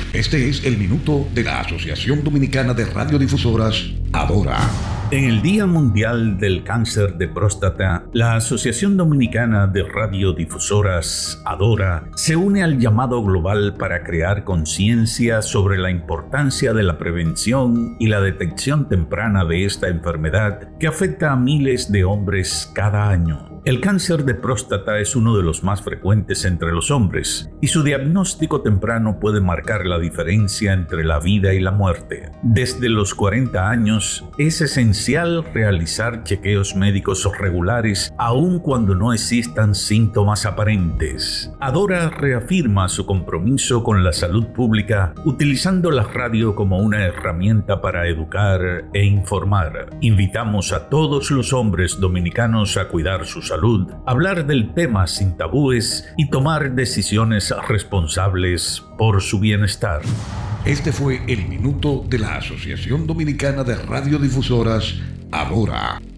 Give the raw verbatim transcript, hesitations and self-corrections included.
Este es el minuto de la Asociación Dominicana de Radiodifusoras, ADORA. En el Día Mundial del Cáncer de Próstata, la Asociación Dominicana de Radiodifusoras, ADORA, se une al llamado global para crear conciencia sobre la importancia de la prevención y la detección temprana de esta enfermedad que afecta a miles de hombres cada año. El cáncer de próstata es uno de los más frecuentes entre los hombres y su diagnóstico temprano puede marcar la diferencia entre la vida y la muerte. Desde los cuarenta años es esencial realizar chequeos médicos regulares aun cuando no existan síntomas aparentes. ADORA reafirma su compromiso con la salud pública utilizando la radio como una herramienta para educar e informar. Invitamos a todos los hombres dominicanos a cuidar su salud, hablar del tema sin tabúes y tomar decisiones responsables por su bienestar. Este fue el minuto de la Asociación Dominicana de Radiodifusoras, ADORA.